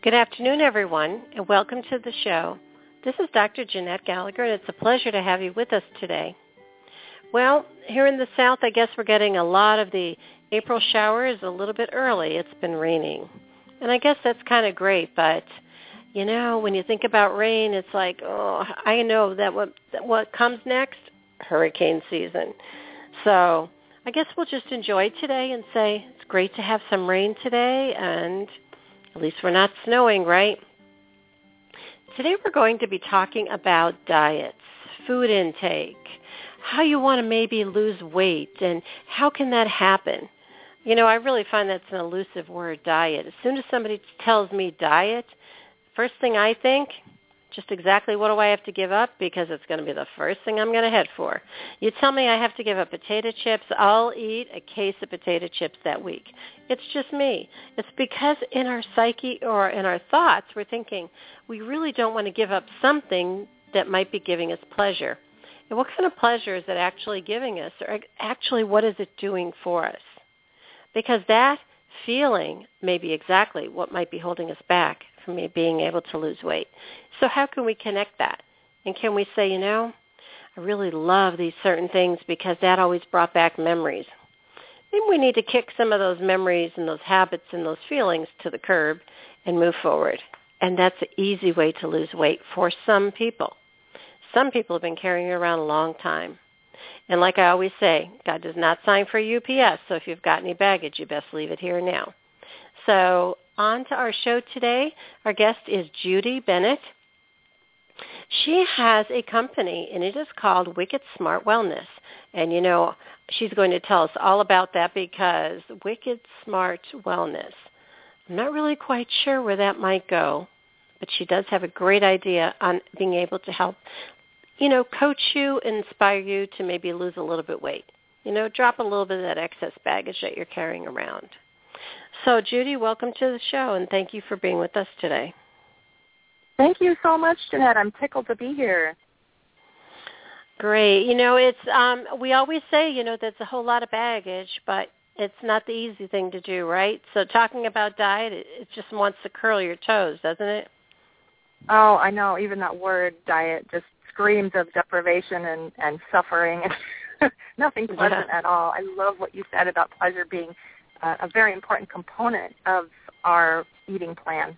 Good afternoon, everyone, and welcome to the show. This is Dr. Jeanette Gallagher, and it's a pleasure to have you with us today. Well, here in the South, I guess we're getting a lot of the April showers a little bit early. It's been raining, and I guess that's kind of great, but, you know, when you think about rain, it's like, oh, I know that what comes next, hurricane season. So I guess we'll just enjoy today and say it's great to have some rain today, and at least we're not snowing, right? Today we're going to be talking about diets, food intake, how you want to maybe lose weight, and how can that happen? You know, I really find that's an elusive word, diet. As soon as somebody tells me diet, first thing I think, just exactly what do I have to give up? Because it's going to be the first thing I'm going to head for. You tell me I have to give up potato chips, I'll eat a case of potato chips that week. It's just me. It's because in our psyche or in our thoughts, we're thinking we really don't want to give up something that might be giving us pleasure. And what kind of pleasure is it actually giving us? Or actually, what is it doing for us? Because that feeling may be exactly what might be holding us back from me being able to lose weight. So how can we connect that? And can we say, you know, I really love these certain things because that always brought back memories. Maybe we need to kick some of those memories and those habits and those feelings to the curb and move forward. And that's an easy way to lose weight for some people. Some people have been carrying it around a long time. And like I always say, God does not sign for UPS, so if you've got any baggage, you best leave it here now. So on to our show today. Our guest is Judy Bennett. She has a company, and it is called Wicked Smart Wellness. And, you know, she's going to tell us all about that because Wicked Smart Wellness, I'm not really quite sure where that might go, but she does have a great idea on being able to help, you know, coach you and inspire you to maybe lose a little bit weight. You know, drop a little bit of that excess baggage that you're carrying around. So, Judy, welcome to the show, and thank you for being with us today. Thank you so much, Jeanette. I'm tickled to be here. Great. You know, it's we always say, you know, that's a whole lot of baggage, but it's not the easy thing to do, right? So talking about diet, it just wants to curl your toes, doesn't it? Oh, I know. Even that word diet just screams of deprivation and suffering. Nothing pleasant at all. I love what you said about pleasure being a very important component of our eating plan.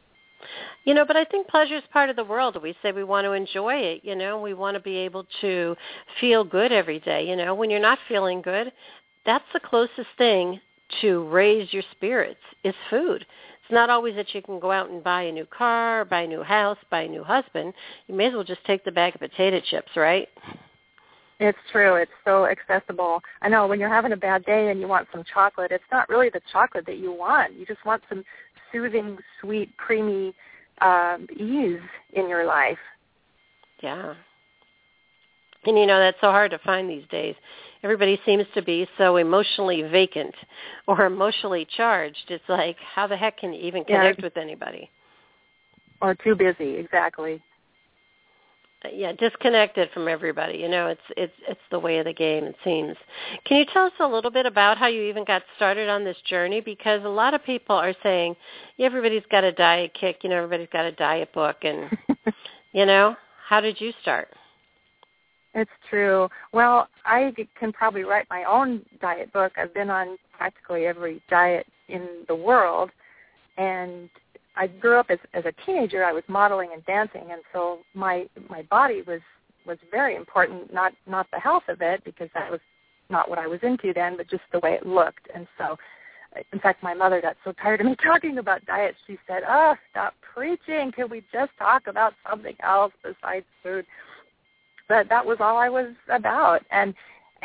You know, but I think pleasure is part of the world. We say we want to enjoy it, you know. We want to be able to feel good every day, you know. When you're not feeling good, that's the closest thing to raise your spirits is food. It's not always that you can go out and buy a new car, buy a new house, buy a new husband. You may as well just take the bag of potato chips, right? It's true. It's so accessible. I know when you're having a bad day and you want some chocolate, it's not really the chocolate that you want. You just want some soothing, sweet, creamy ease in your life. Yeah. And, you know, that's so hard to find these days. Everybody seems to be so emotionally vacant or emotionally charged. It's like, how the heck can you even connect with anybody? Or too busy, exactly. Yeah, disconnected from everybody. You know, it's the way of the game, it seems. Can you tell us a little bit about how you even got started on this journey? Because a lot of people are saying, yeah, everybody's got a diet kick, you know, everybody's got a diet book, and, you know, how did you start? It's true. Well, I can probably write my own diet book. I've been on practically every diet in the world, and I grew up as a teenager. I was modeling and dancing, and so my body was very important, not the health of it, because that was not what I was into then, but just the way it looked. And so, in fact, my mother got so tired of me talking about diet, she said, "Oh, stop preaching. Can we just talk about something else besides food?" But that was all I was about, and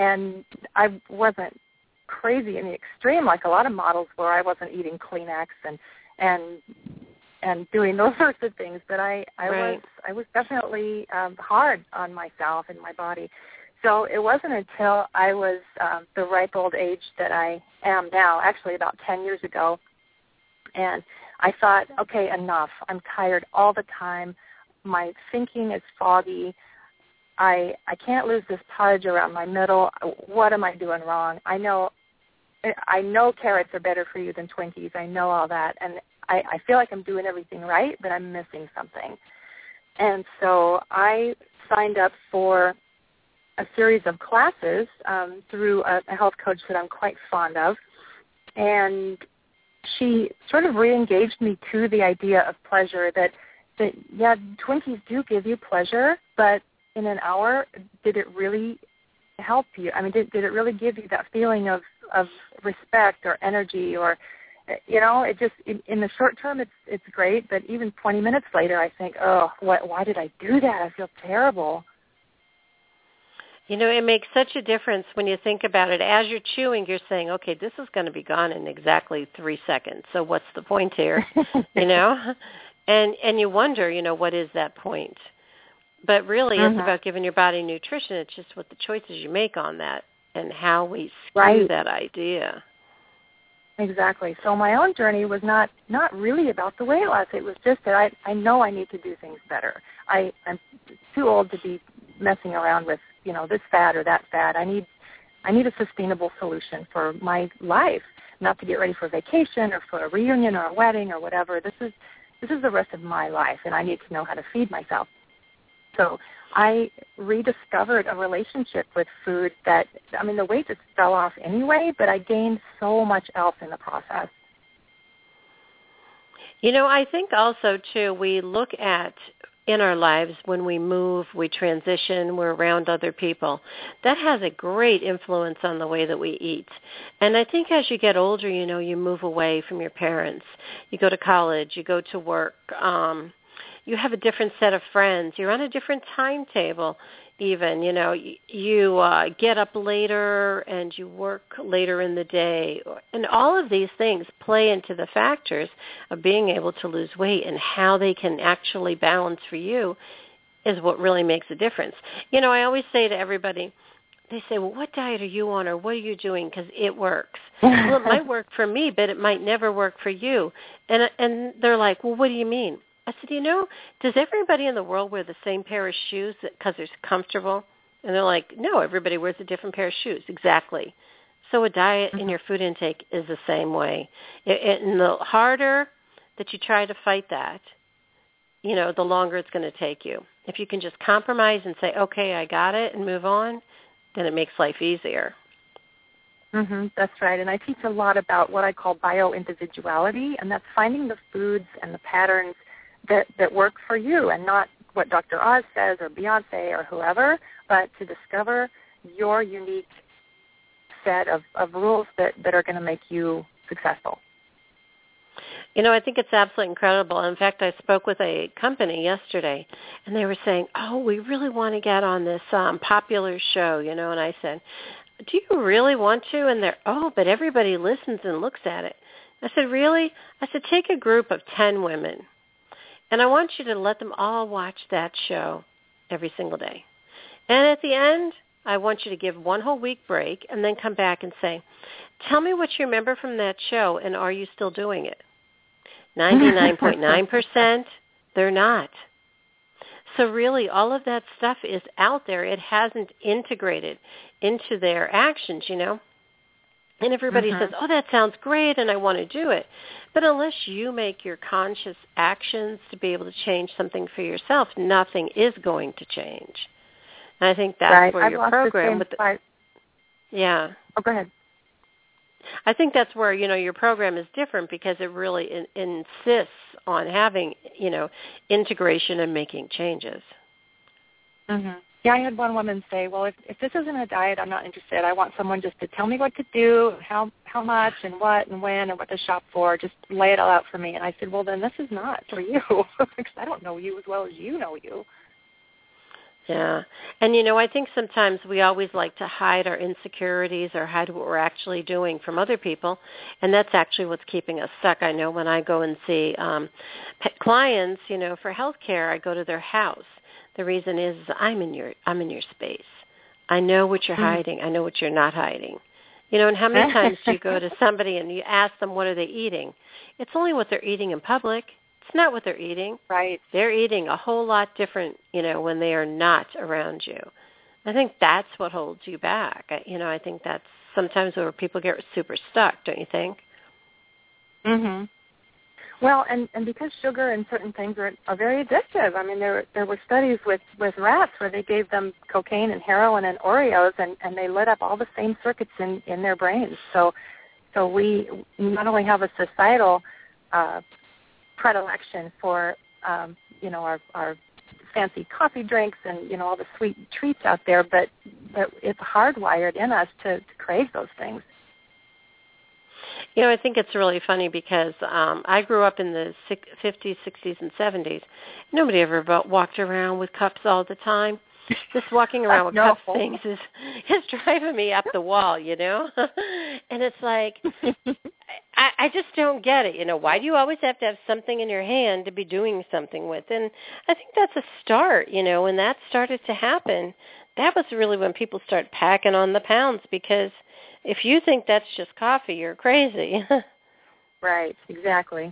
I wasn't crazy in the extreme like a lot of models were. I wasn't eating Kleenex and doing those sorts of things, but I was definitely hard on myself and my body. So it wasn't until I was the ripe old age that I am now, actually about 10 years ago, and I thought, okay, enough. I'm tired all the time. My thinking is foggy. I can't lose this pudge around my middle. What am I doing wrong? I know carrots are better for you than Twinkies. I know all that, and I feel like I'm doing everything right, but I'm missing something. And so I signed up for a series of classes through a health coach that I'm quite fond of. And she sort of re-engaged me to the idea of pleasure, that yeah, Twinkies do give you pleasure, but in an hour, did it really help you? I mean, did it really give you that feeling of respect or energy, or, it just, in the short term, it's great, but even 20 minutes later, I think, oh, why did I do that? I feel terrible. It makes such a difference when you think about it. As you're chewing, you're saying, okay, this is going to be gone in exactly 3 seconds. So what's the point here? And you wonder, what is that point? But really, it's about giving your body nutrition. It's just what the choices you make on that and how we skew that idea. Exactly. So my own journey was not really about the weight loss. It was just that I know I need to do things better. I'm too old to be messing around with, this fad or that fad. I need a sustainable solution for my life, not to get ready for vacation or for a reunion or a wedding or whatever. This is the rest of my life, and I need to know how to feed myself. So I rediscovered a relationship with food that, the weight just fell off anyway, but I gained so much else in the process. I think also, too, we look at in our lives when we move, we transition, we're around other people. That has a great influence on the way that we eat. And I think as you get older, you move away from your parents. You go to college, you go to work. You have a different set of friends. You're on a different timetable even. You get up later and you work later in the day. And all of these things play into the factors of being able to lose weight, and how they can actually balance for you is what really makes a difference. I always say to everybody, they say, well, what diet are you on, or what are you doing? Because it works. Well, it might work for me, but it might never work for you. And they're like, well, what do you mean? I said, does everybody in the world wear the same pair of shoes because they're comfortable? And they're like, no, everybody wears a different pair of shoes. Exactly. So a diet and your food intake is the same way. And the harder that you try to fight that, the longer it's going to take you. If you can just compromise and say, okay, I got it, and move on, then it makes life easier. That's right. And I teach a lot about what I call bio-individuality, and that's finding the foods and the patterns that work for you, and not what Dr. Oz says or Beyonce or whoever, but to discover your unique set of rules that are going to make you successful. I think it's absolutely incredible. In fact, I spoke with a company yesterday, and they were saying, oh, we really want to get on this popular show, and I said, do you really want to? And they're, oh, but everybody listens and looks at it. I said, really? I said, take a group of 10 women, and I want you to let them all watch that show every single day. And at the end, I want you to give one whole week break and then come back and say, tell me what you remember from that show, and are you still doing it? 99.9%, they're not. So really, all of that stuff is out there. It hasn't integrated into their actions, And everybody says, oh, that sounds great, and I want to do it. But unless you make your conscious actions to be able to change something for yourself, nothing is going to change. And I think that's where your program yeah. Oh, go ahead. I think that's where, your program is different, because it really insists on having, integration and making changes. Yeah, I had one woman say, well, if this isn't a diet, I'm not interested. I want someone just to tell me what to do, how much and what and when and what to shop for. Just lay it all out for me. And I said, well, then this is not for you, because I don't know you as well as you know you. Yeah. And, I think sometimes we always like to hide our insecurities or hide what we're actually doing from other people, and that's actually what's keeping us stuck. I know when I go and see clients, for healthcare, I go to their house. The reason is I'm in your space. I know what you're hiding. I know what you're not hiding. And how many times do you go to somebody and you ask them what are they eating? It's only what they're eating in public. It's not what they're eating. Right. They're eating a whole lot different, when they are not around you. I think that's what holds you back. I think that's sometimes where people get super stuck, don't you think? Well, and because sugar and certain things are very addictive. I mean, there were studies with rats where they gave them cocaine and heroin and Oreos, and they lit up all the same circuits in their brains. So we not only have a societal predilection for our fancy coffee drinks and all the sweet treats out there, but it's hardwired in us to crave those things. I think it's really funny because I grew up in the 50s, 60s, and 70s. Nobody ever walked around with cups all the time. Just walking around with cups things is driving me up the wall, And it's like, I just don't get it. Why do you always have to have something in your hand to be doing something with? And I think that's a start, when that started to happen. That was really when people started packing on the pounds, because if you think that's just coffee, you're crazy. Right, exactly.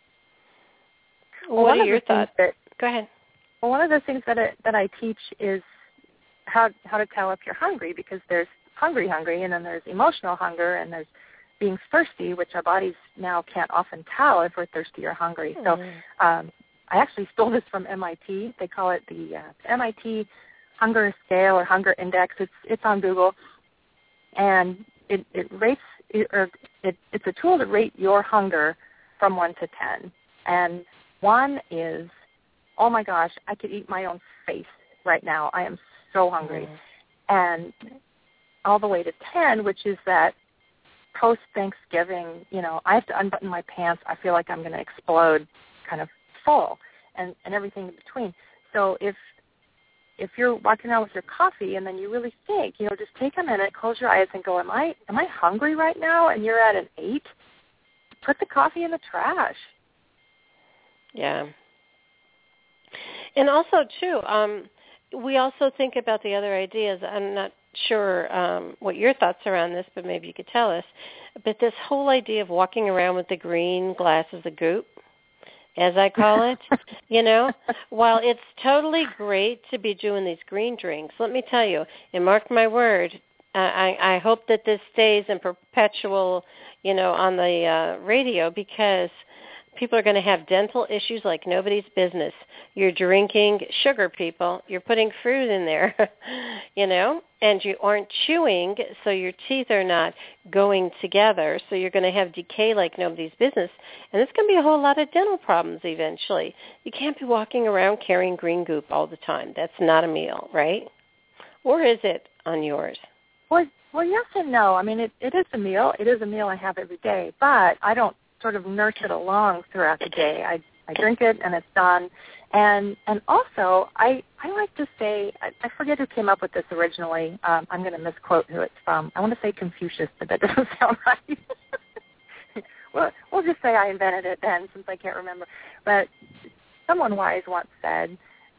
What are your thoughts? Go ahead. Well, one of the things that I teach is how to tell if you're hungry, because there's hungry, and then there's emotional hunger, and there's being thirsty, which our bodies now can't often tell if we're thirsty or hungry. So I actually stole this from MIT. They call it the MIT Hunger Scale or Hunger Index. It's on Google, and it rates, or it's a tool to rate your hunger from 1 to 10. And 1 is, oh my gosh, I could eat my own face right now. I am so hungry. And all the way to 10, which is that post-Thanksgiving, I have to unbutton my pants. I feel like I'm going to explode, kind of full, and everything in between. So if you're walking around with your coffee and then you really think, just take a minute, close your eyes and go, am I hungry right now? And you're at an 8, put the coffee in the trash. Yeah. And also, too, we also think about the other ideas. I'm not sure what your thoughts are on this, but maybe you could tell us. But this whole idea of walking around with the green glasses of goop, as I call it, while it's totally great to be doing these green drinks, let me tell you, and mark my word, I hope that this stays in perpetual, on the radio, because people are going to have dental issues like nobody's business. You're drinking sugar, people. You're putting fruit in there, and you aren't chewing, so your teeth are not going together. So you're going to have decay like nobody's business. And it's going to be a whole lot of dental problems eventually. You can't be walking around carrying green goop all the time. That's not a meal, right? Or is it on yours? Well, yes and no. I mean, it is a meal. It is a meal I have every day, but I don't sort of nurse it along throughout the day. I drink it and it's done. And also, I like to say, I forget who came up with this originally. I'm going to misquote who it's from. I want to say Confucius, but that doesn't sound right. Well, we'll just say I invented it then, since I can't remember. But someone wise once said,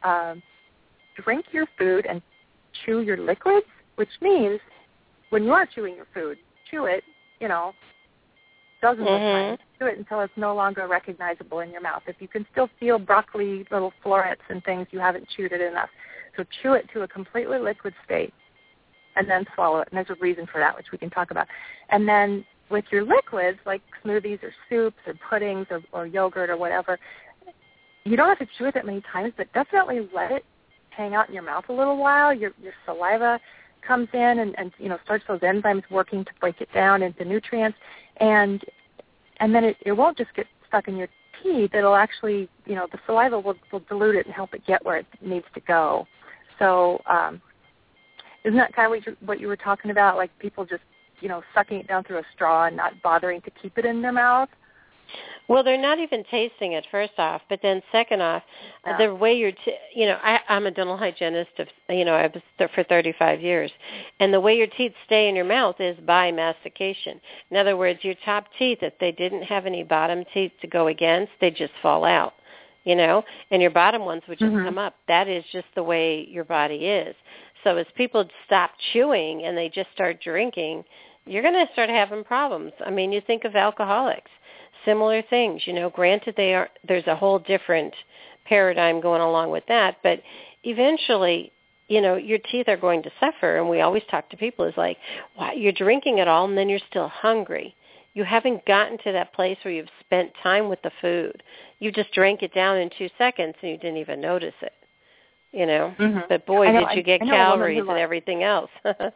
drink your food and chew your liquids, which means when you are chewing your food, chew it, dozens of times. Do it until it's no longer recognizable in your mouth. If you can still feel broccoli, little florets and things, you haven't chewed it enough. So chew it to a completely liquid state and then swallow it. And there's a reason for that, which we can talk about. And then with your liquids, like smoothies or soups or puddings or yogurt or whatever, you don't have to chew it that many times, but definitely let it hang out in your mouth a little while. Your saliva comes in and starts those enzymes working to break it down into nutrients. And then it won't just get stuck in your teeth. It'll actually, the saliva will dilute it and help it get where it needs to go. So isn't that kind of what you were talking about, like people just, sucking it down through a straw and not bothering to keep it in their mouth? Well, they're not even tasting it, first off. But then second off, the way you're, I'm a dental hygienist. I was there for 35 years. And the way your teeth stay in your mouth is by mastication. In other words, your top teeth, if they didn't have any bottom teeth to go against, they just fall out, and your bottom ones would just come up. That is just the way your body is. So as people stop chewing and they just start drinking, you're going to start having problems. I mean, you think of alcoholics. Similar things, granted there's a whole different paradigm going along with that, but eventually, your teeth are going to suffer. And we always talk to people is like, wow, you're drinking it all and then you're still hungry. you haven't gotten to that place where you've spent time with the food. You just drank it down in 2 seconds and you didn't even notice it, you know. Mm-hmm. But boy, did you get calories and everything else.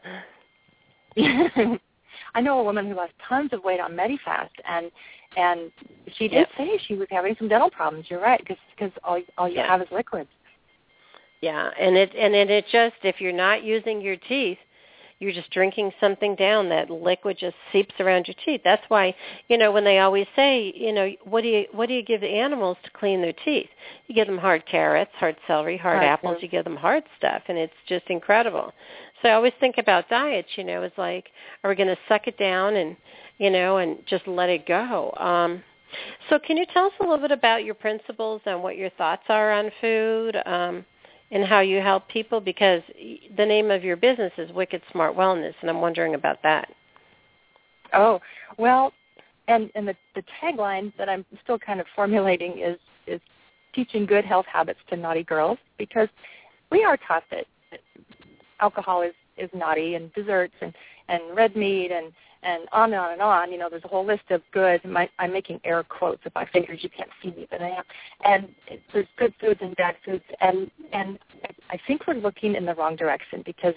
I know a woman who lost tons of weight on Medifast, and she did say she was having some dental problems. You're right, because all you have is liquids. Yeah, and it just, if you're not using your teeth, you're just drinking something down. That liquid just seeps around your teeth. That's why, you know, when they always say, you know, what do you give the animals to clean their teeth? You give them hard carrots, hard celery, hard apples. You give them hard stuff, and it's just incredible. So I always think about diets, you know, it's like, are we going to suck it down and, you know, and just let it go? So can you tell us a little bit about your principles and what your thoughts are on food? And how you help people, because the name of your business is Wicked Smart Wellness, and I'm wondering about that. Oh, well, and the tagline that I'm still kind of formulating is teaching good health habits to naughty girls, because we are taught that alcohol is naughty, and desserts and red meat and on and on and on. You know, there's a whole list of good. I'm making air quotes if I figures you can't see me, but I am. And there's good foods and bad foods, and I think we're looking in the wrong direction, because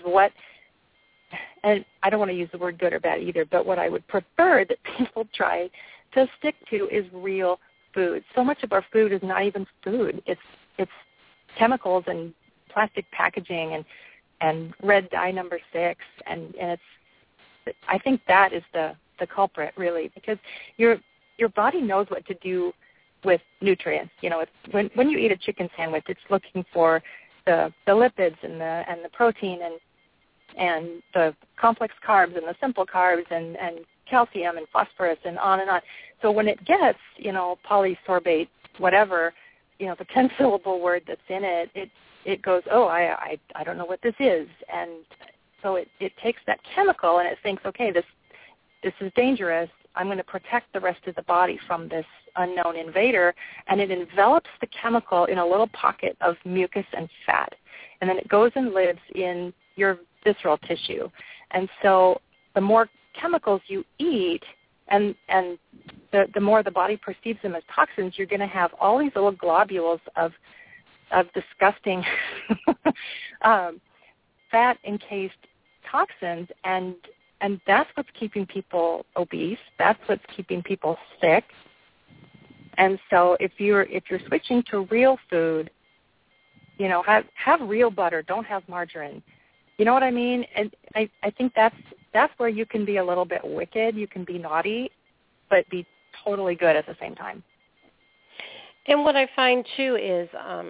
and I don't want to use the word good or bad either, but what I would prefer that people try to stick to is real food. So much of our food is not even food. It's chemicals and plastic packaging and red dye number 6, and it's, I think that is the culprit, really, because your body knows what to do with nutrients. You know, it's, when you eat a chicken sandwich, it's looking for the lipids and the protein and the complex carbs and the simple carbs and calcium and phosphorus and on and on. So when it gets, you know, polysorbate, whatever, you know, the 10-syllable word that's in it, it goes, oh, I don't know what this is, and so it takes that chemical and it thinks, okay, this is dangerous. I'm going to protect the rest of the body from this unknown invader, and it envelops the chemical in a little pocket of mucus and fat, and then it goes and lives in your visceral tissue. And so the more chemicals you eat, and the more the body perceives them as toxins, you're going to have all these little globules of disgusting fat-encased toxins, and that's what's keeping people obese. That's what's keeping people sick. And so if you're switching to real food, you know, have real butter. Don't have margarine. You know what I mean? And I think that's where you can be a little bit wicked. You can be naughty, but be totally good at the same time. And what I find too is,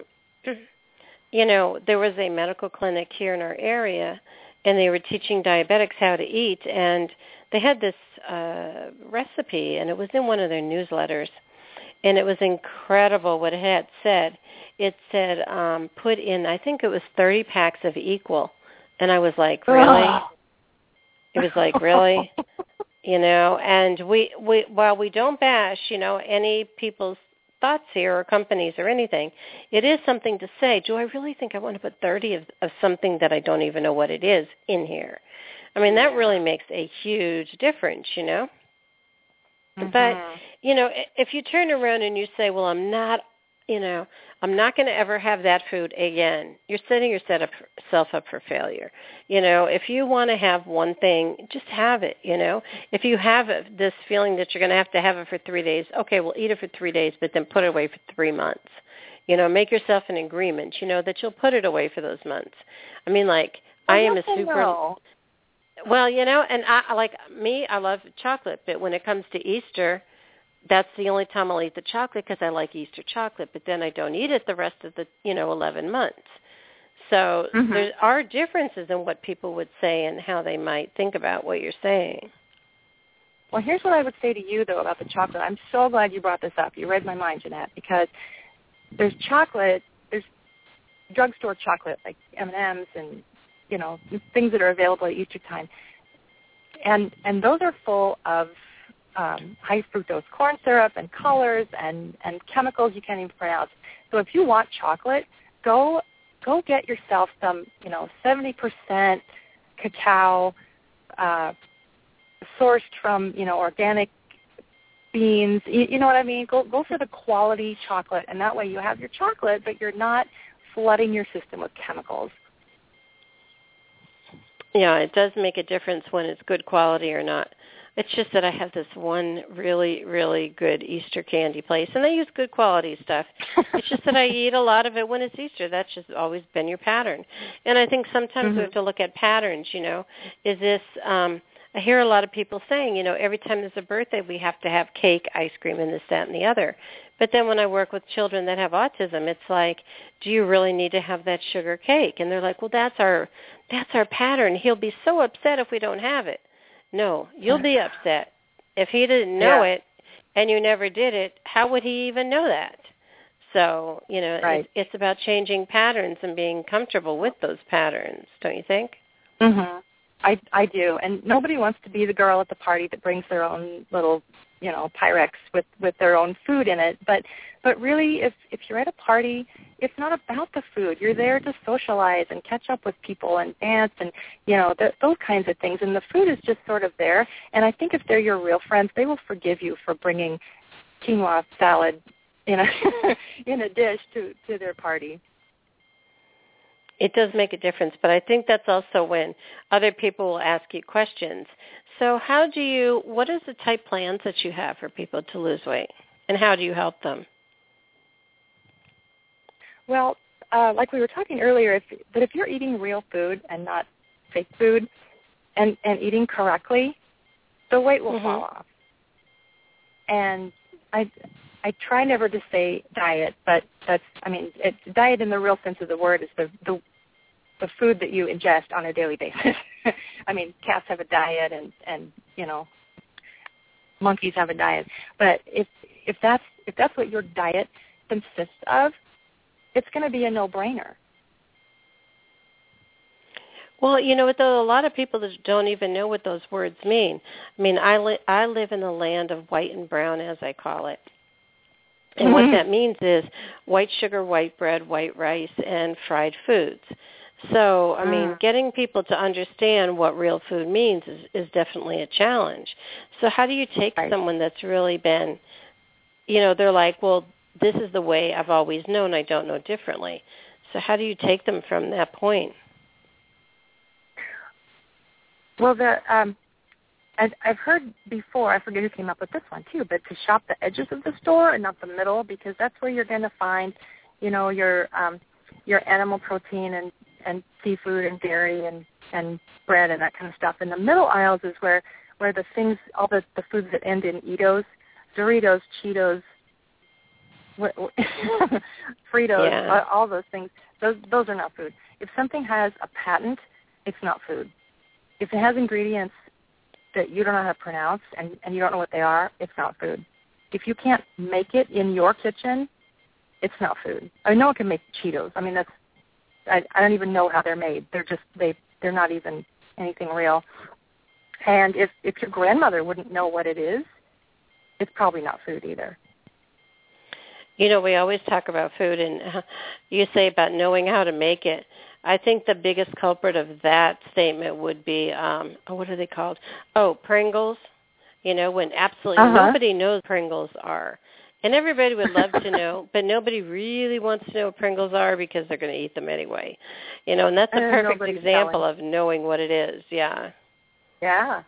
you know, there was a medical clinic here in our area, and they were teaching diabetics how to eat, and they had this recipe, and it was in one of their newsletters, and it was incredible what it had said. It said put in, I think it was 30 packs of Equal, and I was like, really? It was like, really? You know, and we while we don't bash, you know, any people's thoughts here or companies or anything, it is something to say, do I really think I want to put 30 of something that I don't even know what it is in here? I mean, that really makes a huge difference, you know? Mm-hmm. But, you know, if you turn around and you say, well, I'm not going to ever have that food again, you're setting yourself up for failure. You know, if you want to have one thing, just have it, you know. If you have this feeling that you're going to have it for 3 days, okay, well, eat it for 3 days, but then put it away for 3 months. You know, make yourself an agreement, you know, that you'll put it away for those months. I mean, like, I am a super... Well, you know, and I love chocolate, but when it comes to Easter, that's the only time I'll eat the chocolate because I like Easter chocolate, but then I don't eat it the rest of the, 11 months. So there are differences in what people would say and how they might think about what you're saying. Well, here's what I would say to you, though, about the chocolate. I'm so glad you brought this up. You read my mind, Jeanette, because there's chocolate, there's drugstore chocolate like M&Ms and, things that are available at Easter time. And those are full of high fructose corn syrup and colors and chemicals you can't even pronounce. So if you want chocolate, go get yourself some, 70% cacao sourced from, organic beans. You know what I mean? Go for the quality chocolate, and that way you have your chocolate, but you're not flooding your system with chemicals. Yeah, it does make a difference when it's good quality or not. It's just that I have this one really, really good Easter candy place, and they use good quality stuff. It's just that I eat a lot of it when it's Easter. That's just always been your pattern. And I think sometimes we have to look at patterns, Is this, I hear a lot of people saying, every time there's a birthday, we have to have cake, ice cream, and this, that, and the other. But then when I work with children that have autism, it's like, do you really need to have that sugar cake? And they're like, well, that's our pattern. He'll be so upset if we don't have it. No, you'll be upset. If he didn't know it and you never did it, how would he even know that? So, right. it's about changing patterns and being comfortable with those patterns, don't you think? Mm-hmm. I do. And nobody wants to be the girl at the party that brings their own little, Pyrex with their own food in it. But really, if you're at a party, it's not about the food. You're there to socialize and catch up with people and dance and, those kinds of things. And the food is just sort of there. And I think if they're your real friends, they will forgive you for bringing quinoa salad in a dish to their party. It does make a difference, but I think that's also when other people will ask you questions. So what is the type plans that you have for people to lose weight, and how do you help them? Well, like we were talking earlier, if you're eating real food and not fake food and eating correctly, the weight will fall off. And I try never to say diet, but diet in the real sense of the word is the food that you ingest on a daily basis. Cats have a diet and monkeys have a diet. But if that's what your diet consists of, it's going to be a no-brainer. Well, though a lot of people don't even know what those words mean. I live in the land of white and brown, as I call it. And what that means is white sugar, white bread, white rice, and fried foods. So, getting people to understand what real food means is definitely a challenge. So how do you take someone that's really been, they're like, well, this is the way I've always known, I don't know differently. So how do you take them from that point? Well, I've heard before, I forget who came up with this one too, but to shop the edges of the store and not the middle, because that's where you're going to find, your animal protein and seafood and dairy and bread and that kind of stuff. And the middle aisles is where the things, all the foods that end in Eatos, Doritos, Cheetos, Fritos, all those things, those are not food. If something has a patent, it's not food. If it has ingredients that you don't know how to pronounce and you don't know what they are, it's not food. If you can't make it in your kitchen, it's not food. No one can make Cheetos. I don't even know how they're made. They're not even anything real. And if your grandmother wouldn't know what it is, it's probably not food either. We always talk about food, and you say about knowing how to make it. I think the biggest culprit of that statement would be, what are they called? Oh, Pringles. When absolutely nobody knows what Pringles are. And everybody would love to know, but nobody really wants to know what Pringles are because they're going to eat them anyway. And that's a perfect example of knowing what it is. Yeah. Yeah.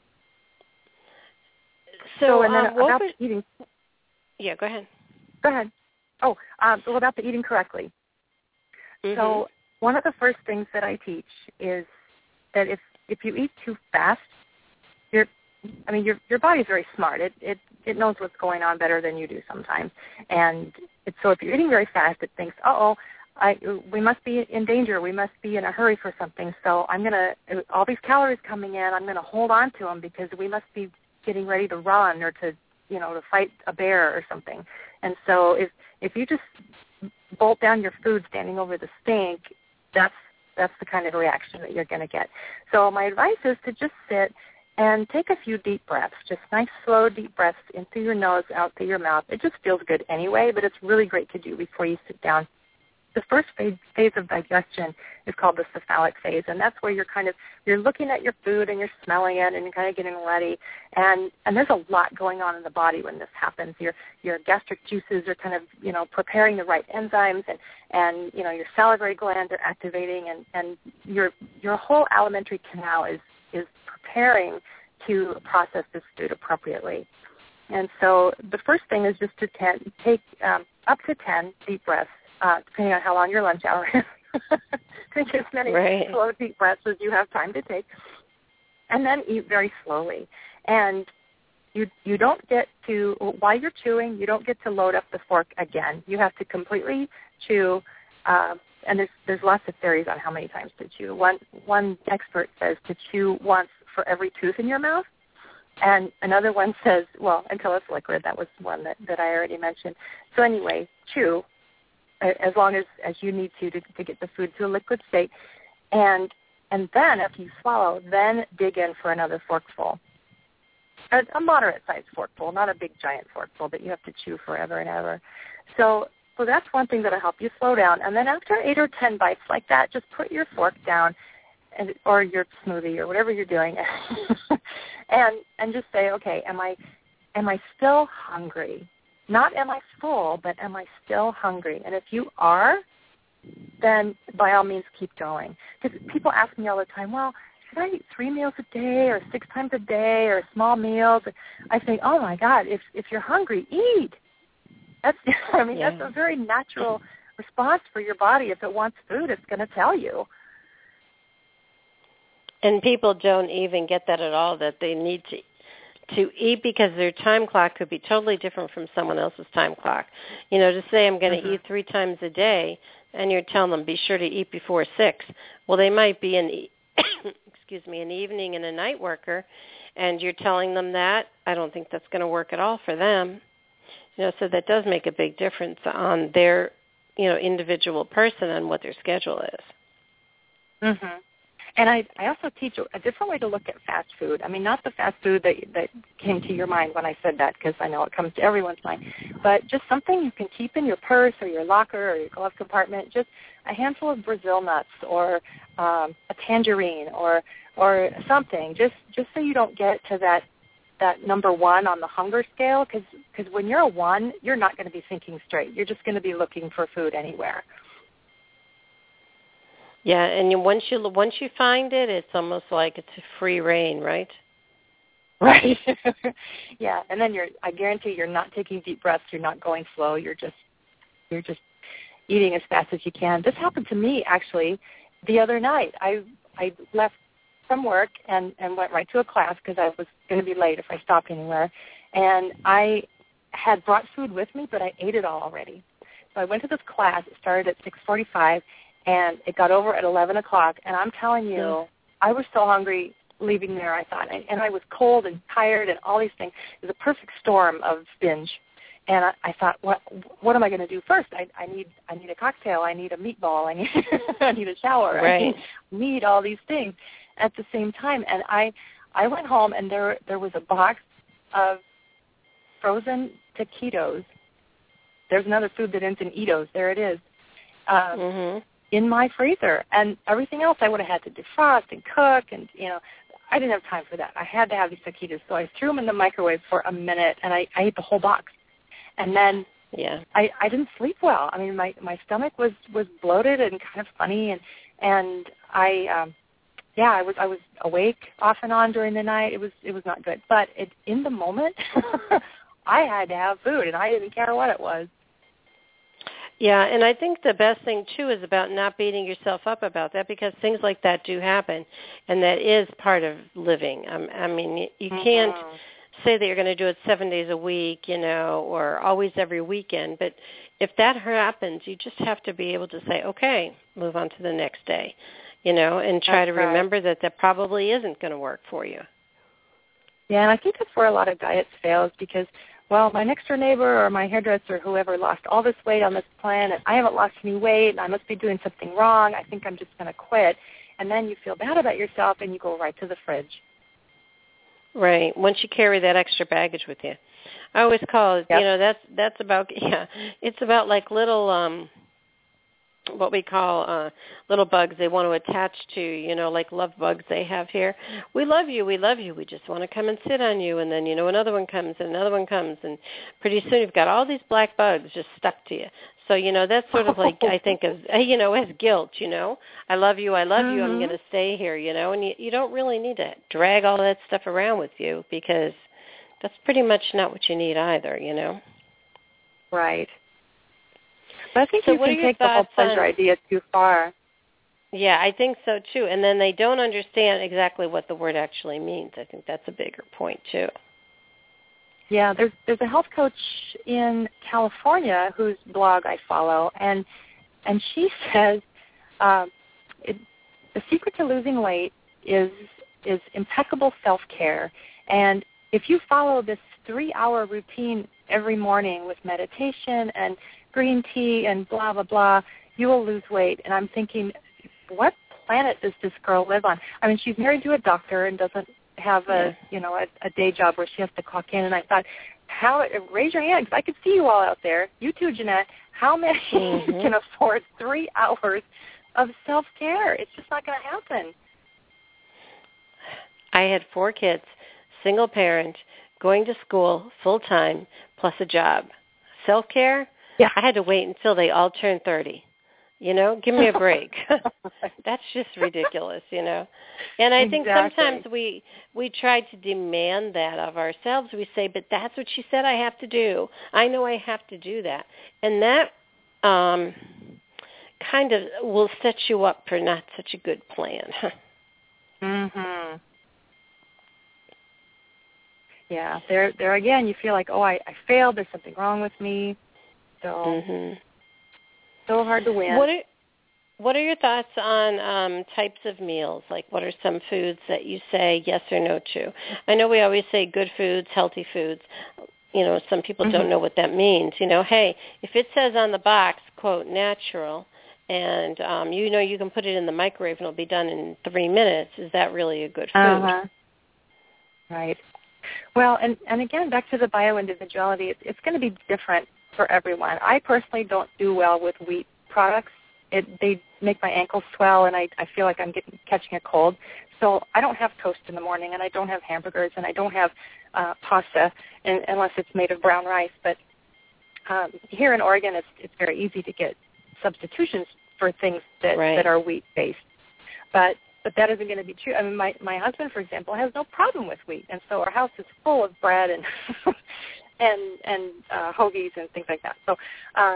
So and then about eating. Yeah, go ahead. Go ahead. Oh, about the eating correctly. Mm-hmm. So one of the first things that I teach is that if you eat too fast, your body's very smart. It knows what's going on better than you do sometimes. And so if you're eating very fast, it thinks, we must be in danger. We must be in a hurry for something. So all these calories coming in, I'm going to hold on to them because we must be getting ready to run or to fight a bear or something. And so if you just bolt down your food standing over the sink, that's the kind of reaction that you're going to get. So my advice is to just sit and take a few deep breaths, just nice, slow, deep breaths in through your nose, out through your mouth. It just feels good anyway, but it's really great to do before you sit down. the first phase of digestion is called the cephalic phase, and that's where you're looking at your food and you're smelling it and you're kind of getting ready. And there's a lot going on in the body when this happens. Your gastric juices are kind of, preparing the right enzymes, and your salivary glands are activating, and your whole alimentary canal is preparing to process this food appropriately. And so the first thing is just to take up to 10 deep breaths, depending on how long your lunch hour is. Take as many slow deep breaths as you have time to take, and then eat very slowly. And you don't get to, while you're chewing, you don't get to load up the fork again. You have to completely chew, and there's lots of theories on how many times to chew. One expert says to chew once for every tooth in your mouth. And another one says, well, until it's liquid. That was one that I already mentioned. So anyway, chew as long as you need to get the food to a liquid state. And then after you swallow, then dig in for another forkful. A moderate-sized forkful, not a big giant forkful that you have to chew forever and ever. So that's one thing that will help you slow down. And then after 8 or 10 bites like that, just put your fork down or your smoothie or whatever you're doing, and just say, okay, am I still hungry? Not am I full, but am I still hungry? And if you are, then by all means keep going. Because people ask me all the time, well, should I eat 3 meals a day or 6 times a day or small meals? I say, oh my God, if you're hungry, eat. That's that's a very natural response for your body. If it wants food, it's going to tell you. And people don't even get that at all, that they need to eat, because their time clock could be totally different from someone else's time clock. To say I'm going to eat 3 times a day, and you're telling them be sure to eat before 6. Well, they might be an evening and a night worker, and you're telling them that. I don't think that's going to work at all for them. So that does make a big difference on their, individual person and what their schedule is. Mm-hmm. And I also teach a different way to look at fast food. I mean, not the fast food that came to your mind when I said that, because I know it comes to everyone's mind, but just something you can keep in your purse or your locker or your glove compartment, just a handful of Brazil nuts or a tangerine or something, just so you don't get to that number 1 on the hunger scale, because when you're a 1, you're not going to be thinking straight. You're just going to be looking for food anywhere. Yeah, and once you find it, it's almost like it's a free reign, right? Right. Yeah, and then I guarantee you're not taking deep breaths. You're not going slow. You're just eating as fast as you can. This happened to me actually the other night. I left from work and went right to a class because I was going to be late if I stopped anywhere. And I had brought food with me, but I ate it all already. So I went to this class. It started at 6:45. And it got over at 11 o'clock, and I'm telling you, I was so hungry leaving there, I thought. And I was cold and tired and all these things. It was a perfect storm of binge. And I thought, what am I going to do first? I need a cocktail. I need a meatball. I need a shower. Right. I need all these things at the same time. And I went home, and there was a box of frozen taquitos. There's another food that ends in Itos. There it is. In my freezer, and everything else I would have had to defrost and cook, and I didn't have time for that. I had to have these taquitos, so I threw them in the microwave for a minute, and I ate the whole box. And then I didn't sleep well. I mean, my stomach was bloated and kind of funny, and I was awake off and on during the night. It was not good, but in the moment, I had to have food, and I didn't care what it was. Yeah, and I think the best thing, too, is about not beating yourself up about that, because things like that do happen, and that is part of living. I mean, you can't say that you're going to do it 7 days a week, or always every weekend, but if that happens, you just have to be able to say, okay, move on to the next day, and try to remember that probably isn't going to work for you. Yeah, and I think that's where a lot of diets fails, because my next door neighbor or my hairdresser, whoever, lost all this weight on this plan, and I haven't lost any weight, and I must be doing something wrong. I think I'm just going to quit. And then you feel bad about yourself, and you go right to the fridge. Right. Once you carry that extra baggage with you. I always call it, that's about, it's about like little what we call little bugs they want to attach to, like love bugs they have here. We love you, we love you. We just want to come and sit on you. And then, another one comes and another one comes. And pretty soon you've got all these black bugs just stuck to you. So, that's sort of like, I think of, as guilt, I love you, I'm going to stay here, and you don't really need to drag all that stuff around with you because that's pretty much not what you need either, Right. But I think you can take the whole pleasure idea too far. Yeah, I think so too. And then they don't understand exactly what the word actually means. I think that's a bigger point too. Yeah, there's a health coach in California whose blog I follow, and she says the secret to losing weight is impeccable self-care. And if you follow this 3-hour routine every morning with meditation and green tea and blah, blah, blah, you will lose weight. And I'm thinking, what planet does this girl live on? I mean, she's married to a doctor and doesn't have a day job where she has to clock in. And I thought, raise your hand, because I could see you all out there. You too, Jeanette. How many can afford 3 hours of self-care? It's just not going to happen. I had 4 kids, single parent, going to school full-time, plus a job. Self-care? Yeah. I had to wait until they all turned 30. Give me a break. That's just ridiculous, And I think sometimes we try to demand that of ourselves. We say, but that's what she said I have to do. I know I have to do that. And that kind of will set you up for not such a good plan. Mhm. Yeah, there again, you feel like, I failed. There's something wrong with me. So, so hard to win. What are your thoughts on types of meals? Like, what are some foods that you say yes or no to? I know we always say good foods, healthy foods. Some people don't know what that means. Hey, if it says on the box, quote, natural, and you can put it in the microwave and it'll be done in 3 minutes, is that really a good food? Right. Well, and again, back to the bio-individuality, it's going to be different for everyone. I personally don't do well with wheat products. They make my ankles swell, and I feel like I'm catching a cold. So I don't have toast in the morning, and I don't have hamburgers, and I don't have pasta unless it's made of brown rice. But here in Oregon, it's very easy to get substitutions for things that are wheat-based. But that isn't going to be true. I mean, my husband, for example, has no problem with wheat, and so our house is full of bread and and hoagies and things like that. So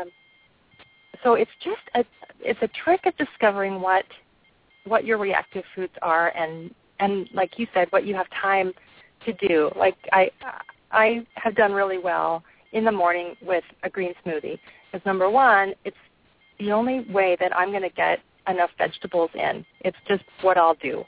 so it's just it's a trick of discovering what your reactive foods are, and like you said, what you have time to do. Like I have done really well in the morning with a green smoothie, because number one, it's the only way that I'm going to get enough vegetables in. It's just what I'll do.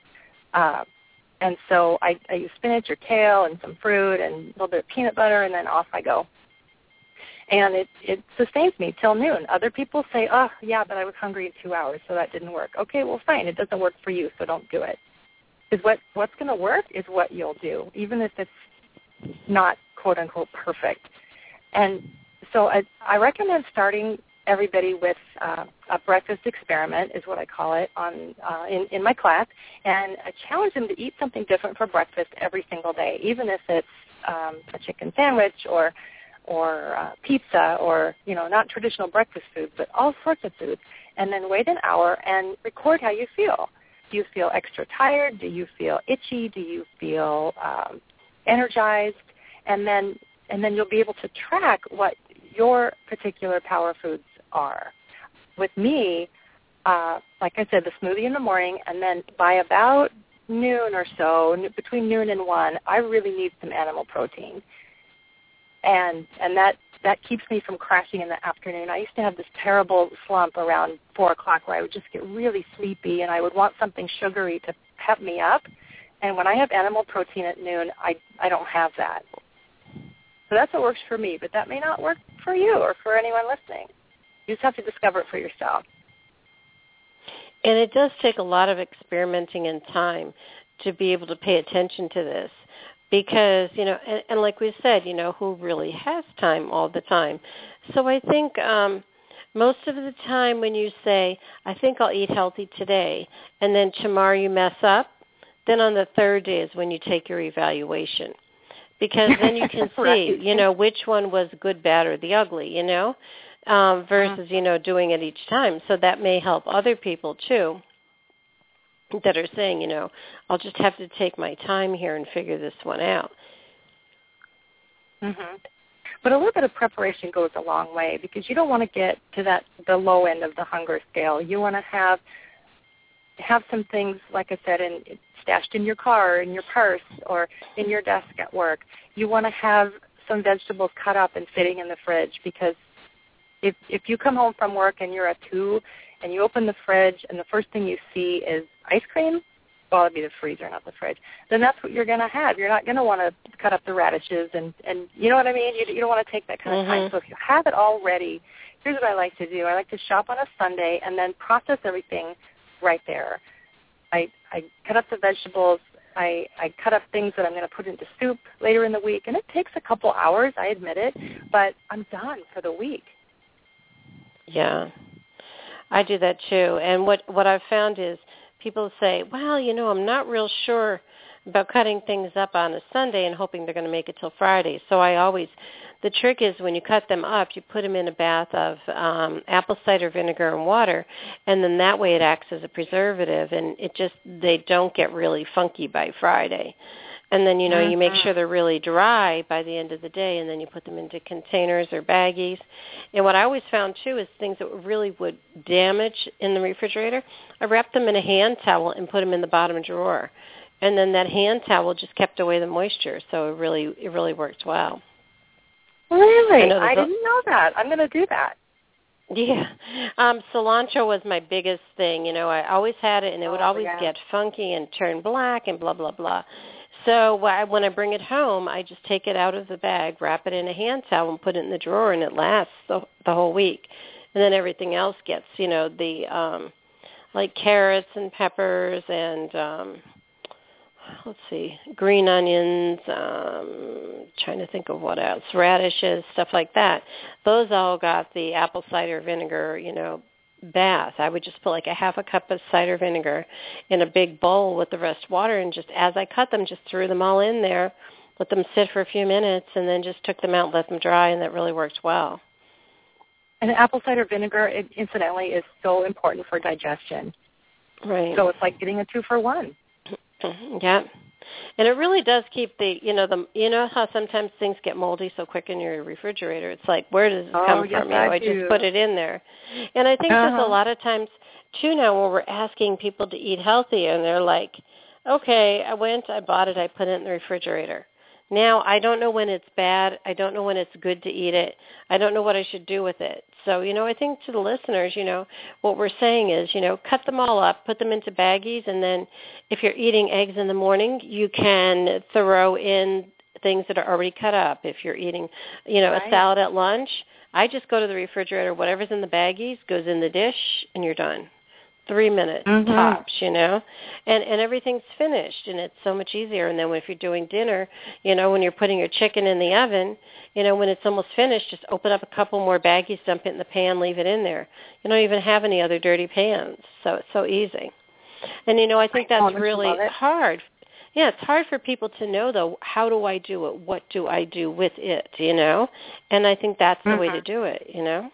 And so I use spinach or kale and some fruit and a little bit of peanut butter, and then off I go. And it sustains me till noon. Other people say, oh, yeah, but I was hungry in 2 hours, so that didn't work. Okay, well, fine. It doesn't work for you, so don't do it. Because what's going to work is what you'll do, even if it's not, quote-unquote, perfect. And so I recommend starting everybody with a breakfast experiment, is what I call it, in my class, and I challenge them to eat something different for breakfast every single day, even if it's a chicken sandwich or pizza or, not traditional breakfast foods, but all sorts of foods, and then wait an hour and record how you feel. Do you feel extra tired? Do you feel itchy? Do you feel energized? And then you'll be able to track what your particular power foods are. With me, like I said, the smoothie in the morning, and then by about noon or so, between noon and 1, I really need some animal protein. And that keeps me from crashing in the afternoon. I used to have this terrible slump around 4 o'clock where I would just get really sleepy, and I would want something sugary to pep me up. And when I have animal protein at noon, I don't have that. So that's what works for me, but that may not work for you or for anyone listening. You just have to discover it for yourself. And it does take a lot of experimenting and time to be able to pay attention to this because, and like we said, who really has time all the time. So I think most of the time when you say, I think I'll eat healthy today, and then tomorrow you mess up, then on the third day is when you take your evaluation. Because then you can see, right. Which one was good, bad, or the ugly, versus, doing it each time. So that may help other people, too, that are saying, I'll just have to take my time here and figure this one out. Mm-hmm. But a little bit of preparation goes a long way, because you don't want to get to the low end of the hunger scale. You want to have some things, like I said, stashed in your car, in your purse, or in your desk at work. You want to have some vegetables cut up and sitting in the fridge, because if you come home from work and you're at 2 and you open the fridge and the first thing you see is ice cream, well, it'd be the freezer, not the fridge, then that's what you're going to have. You're not going to want to cut up the radishes and you know what I mean? You don't want to take that kind of time. So if you have it all ready, here's what I like to do. I like to shop on a Sunday and then process everything right there. I cut up the vegetables. I cut up things that I'm going to put into soup later in the week, and it takes a couple hours, I admit it, but I'm done for the week. Yeah, I do that too. And what I've found is people say, well, I'm not real sure about cutting things up on a Sunday and hoping they're going to make it till Friday. So the trick is when you cut them up, you put them in a bath of apple cider vinegar and water, and then that way it acts as a preservative, and they don't get really funky by Friday. And then, you make sure they're really dry by the end of the day, and then you put them into containers or baggies. And what I always found, too, is things that really would damage in the refrigerator, I wrapped them in a hand towel and put them in the bottom drawer. And then that hand towel just kept away the moisture, so it really worked well. Really? I didn't know that. I'm going to do that. Yeah. Cilantro was my biggest thing. I always had it, and it would always get funky and turn black and blah, blah, blah. So when I bring it home, I just take it out of the bag, wrap it in a hand towel, and put it in the drawer, and it lasts the whole week. And then everything else gets, like carrots and peppers and, green onions, trying to think of what else, radishes, stuff like that. Those all got the apple cider vinegar, bath. I would just put like a half a cup of cider vinegar in a big bowl with the rest water, and just as I cut them, just threw them all in there, let them sit for a few minutes, and then just took them out and let them dry, and that really worked well. And apple cider vinegar, incidentally, is so important for digestion. Right. So it's like getting a 2-for-1. Yeah. And it really does keep how sometimes things get moldy so quick in your refrigerator. It's like, where does it come from? I just put it in there. And I think there's a lot of times, too, now where we're asking people to eat healthy, and they're like, okay, I bought it, I put it in the refrigerator. Now, I don't know when it's bad. I don't know when it's good to eat it. I don't know what I should do with it. So, I think to the listeners, what we're saying is, cut them all up, put them into baggies, and then if you're eating eggs in the morning, you can throw in things that are already cut up. If you're eating, a salad at lunch, I just go to the refrigerator, whatever's in the baggies goes in the dish, and you're done. 3 minutes tops, and everything's finished, and it's so much easier. And then if you're doing dinner, when you're putting your chicken in the oven, when it's almost finished, just open up a couple more baggies, dump it in the pan, leave it in there. You don't even have any other dirty pans, so it's so easy. And, I think that's really hard. Yeah, it's hard for people to know, though, how do I do it? What do I do with it, And I think that's the way to do it,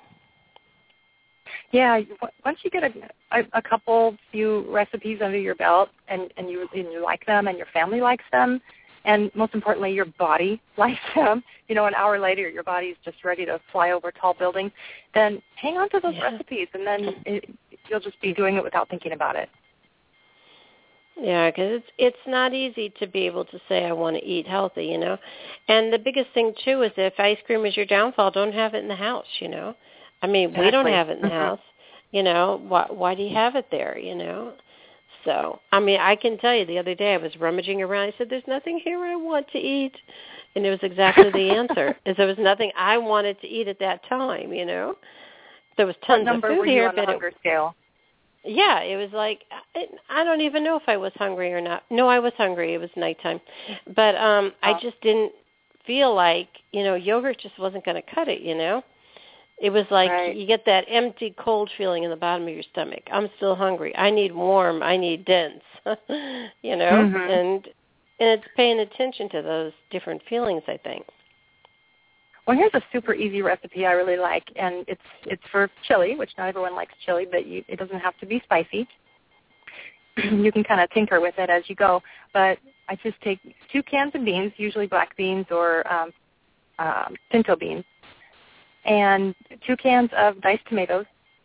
Yeah, once you get a few recipes under your belt, and you like them, and your family likes them, and most importantly, your body likes them, an hour later your body's just ready to fly over tall buildings, then hang on to those recipes, and then you'll just be doing it without thinking about it. Yeah, because it's not easy to be able to say I want to eat healthy, And the biggest thing, too, is if ice cream is your downfall, don't have it in the house, I mean, we don't have it in the house. Why do you have it there, So, I mean, I can tell you the other day I was rummaging around. I said, there's nothing here I want to eat. And it was exactly the answer, is there was nothing I wanted to eat at that time, There was tons of food here. What number were you on the hunger scale? Yeah, it was like, I don't even know if I was hungry or not. No, I was hungry. It was nighttime. But I just didn't feel like, yogurt just wasn't going to cut it, It was like right. you get that empty, cold feeling in the bottom of your stomach. I'm still hungry. I need warm. I need dense. You know, Mm-hmm. and it's paying attention to those different feelings, I think. Well, here's a super easy recipe I really like, and it's for chili, which not everyone likes chili, but it doesn't have to be spicy. You can kind of tinker with it as you go. But I just take 2 cans of beans, usually black beans or pinto beans, and 2 cans of diced tomatoes,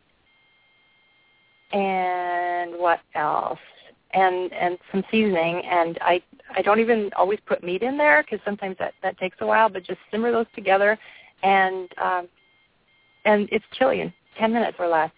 and what else? And some seasoning, and I don't even always put meat in there because sometimes that takes a while, but just simmer those together, and it's chili in 10 minutes or less.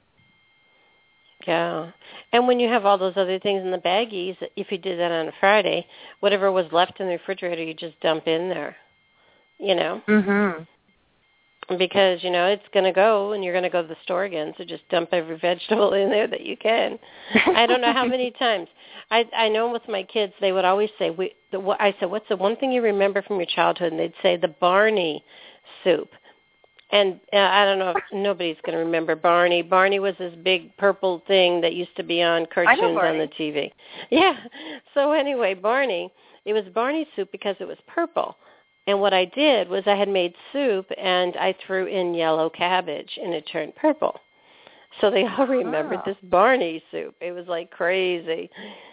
Yeah. And when you have all those other things in the baggies, if you did that on a Friday, whatever was left in the refrigerator, you just dump in there, you know. Mm-hmm. Because, you know, it's going to go and you're going to go to the store again, so just dump every vegetable in there that you can. I don't know how many times. I know with my kids, they would always say, I said, what's the one thing you remember from your childhood? And they'd say the Barney soup. And I don't know if nobody's going to remember Barney. Barney was this big purple thing that used to be on cartoons on the TV. Yeah. So anyway, Barney, it was Barney soup because it was purple. And what I did was I had made soup, and I threw in yellow cabbage, and it turned purple. So they all remembered this Barney soup. It was like crazy.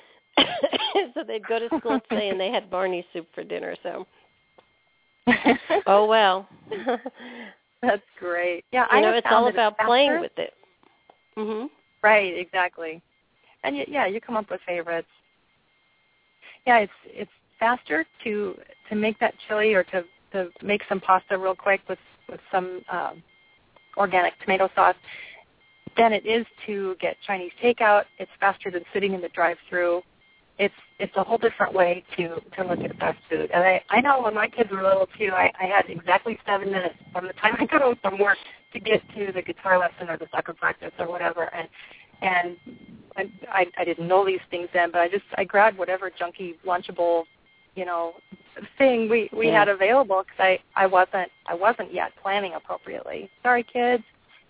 So they'd go to school today, and they had Barney soup for dinner. So, oh, well. That's great. Yeah, you know, it's all about playing with it. Mm-hmm. Right, exactly. And, you come up with favorites. Yeah, it's faster to make that chili or to make some pasta real quick with some organic tomato sauce than it is to get Chinese takeout. It's faster than sitting in the drive-thru. It's a whole different way to look at fast food. And I know when my kids were little, too, I had exactly 7 minutes from the time I got home from work to get to the guitar lesson or the soccer practice or whatever. And I didn't know these things then, but I grabbed whatever junky Lunchable, you know, thing we had available because I wasn't yet planning appropriately. Sorry, kids.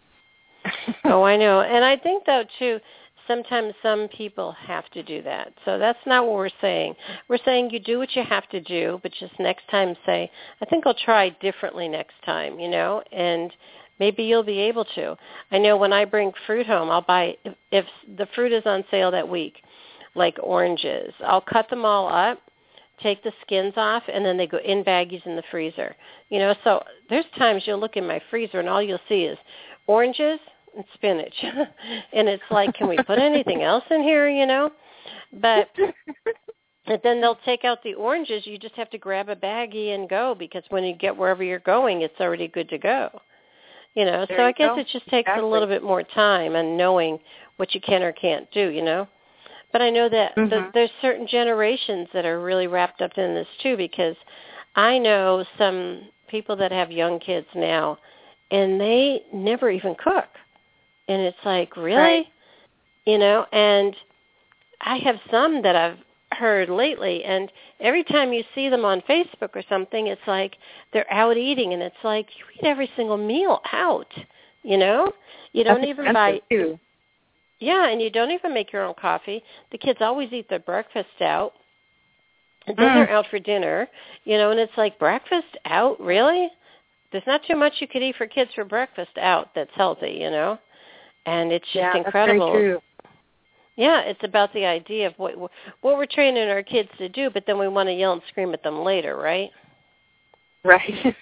Oh, I know. And I think, though, too, sometimes some people have to do that. So that's not what we're saying. We're saying you do what you have to do, but just next time say, I think I'll try differently next time, you know, and maybe you'll be able to. I know when I bring fruit home, I'll buy, if the fruit is on sale that week, like oranges, I'll cut them all up, take the skins off, and then they go in baggies in the freezer. You know, so there's times you'll look in my freezer and all you'll see is oranges and spinach. And it's like, can we put anything else in here, you know? But then they'll take out the oranges. You just have to grab a baggie and go because when you get wherever you're going, it's already good to go. You know, so I guess it just takes a little bit more time and knowing what you can or can't do, you know. But I know that there's certain generations that are really wrapped up in this, too, because I know some people that have young kids now, and they never even cook. And it's like, really? Right. You know, and I have some that I've heard lately, and every time you see them on Facebook or something, it's like they're out eating, and it's like you eat every single meal out, you know? You don't even buy... Too. Yeah, and you don't even make your own coffee. The kids always eat their breakfast out. And then they're out for dinner, you know, and it's like, breakfast out? Really? There's not too much you could eat for kids for breakfast out that's healthy, you know? And it's just incredible. That's very true. Yeah, it's about the idea of what we're training our kids to do, but then we want to yell and scream at them later, right? Right.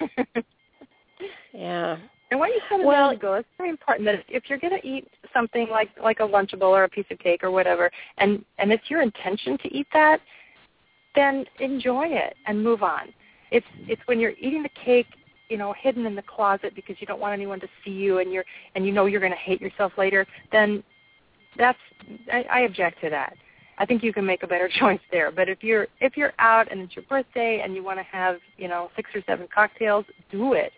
Yeah. And what you said a minute ago, it's very important that if you're going to eat something like a Lunchable or a piece of cake or whatever, and it's your intention to eat that, then enjoy it and move on. It's when you're eating the cake, you know, hidden in the closet because you don't want anyone to see you and you know you're going to hate yourself later, then I object to that. I think you can make a better choice there. But if you're out and it's your birthday and you want to have, you know, 6 or 7 cocktails, do it.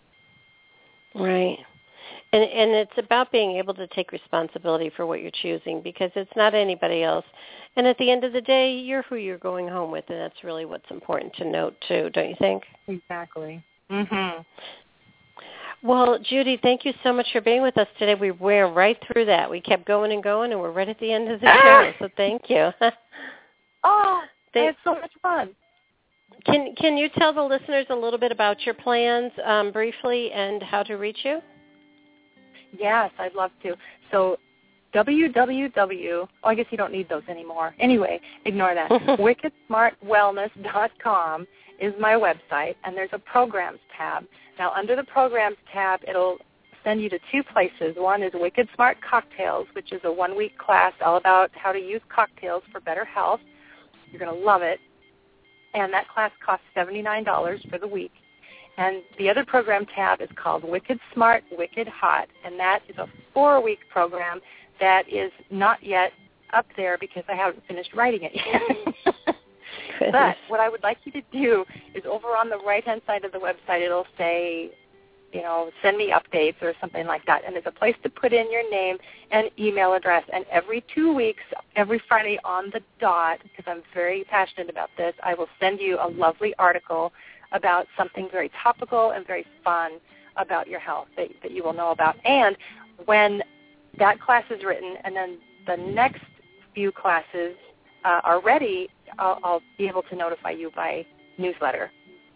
Right. And it's about being able to take responsibility for what you're choosing because it's not anybody else. And at the end of the day, you're who you're going home with, and that's really what's important to note, too, don't you think? Exactly. Mm-hmm. Well, Judy, thank you so much for being with us today. We ran right through that. We kept going and going, and we're right at the end of the show, so thank you. I had so much fun. Can you tell the listeners a little bit about your plans briefly and how to reach you? Yes, I'd love to. So I guess you don't need those anymore. Anyway, ignore that. WickedSmartWellness.com is my website, and there's a Programs tab. Now, under the Programs tab, it'll send you to two places. One is Wicked Smart Cocktails, which is a one-week class all about how to use cocktails for better health. You're going to love it. And that class costs $79 for the week. And the other program tab is called Wicked Smart, Wicked Hot, and that is a 4-week program that is not yet up there because I haven't finished writing it yet. But what I would like you to do is over on the right-hand side of the website, it'll say, send me updates or something like that. And there's a place to put in your name and email address. And every 2 weeks, every Friday on the dot, because I'm very passionate about this, I will send you a lovely article about something very topical and very fun about your health that you will know about. And when that class is written and then the next few classes are ready, I'll be able to notify you by newsletter.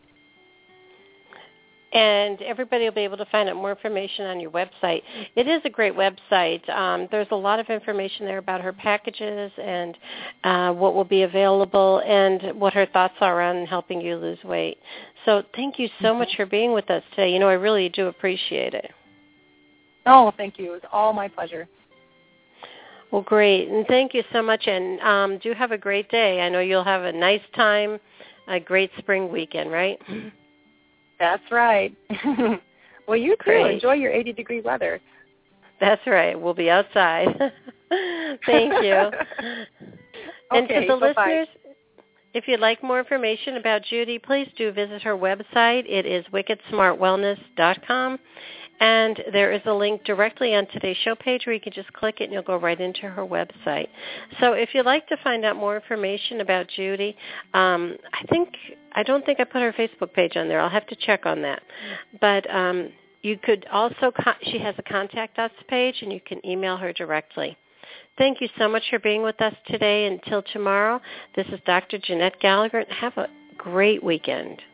And everybody will be able to find out more information on your website. It is a great website. There's a lot of information there about her packages and what will be available and what her thoughts are on helping you lose weight. So thank you so much for being with us today. I really do appreciate it. Oh, thank you. It was all my pleasure. Well, great. And thank you so much. And do have a great day. I know you'll have a nice time, a great spring weekend, right? That's right. Well, you too. Great. Enjoy your 80-degree weather. That's right. We'll be outside. Thank you. And Okay, to the bye-bye. listeners, if you'd like more information about Judy, please do visit her website. It is wickedsmartwellness.com. And there is a link directly on today's show page where you can just click it and you'll go right into her website. So if you'd like to find out more information about Judy, I don't think I put her Facebook page on there. I'll have to check on that. But you could also, she has a Contact Us page and you can email her directly. Thank you so much for being with us today. Until tomorrow, this is Dr. Jeanette Gallagher. Have a great weekend.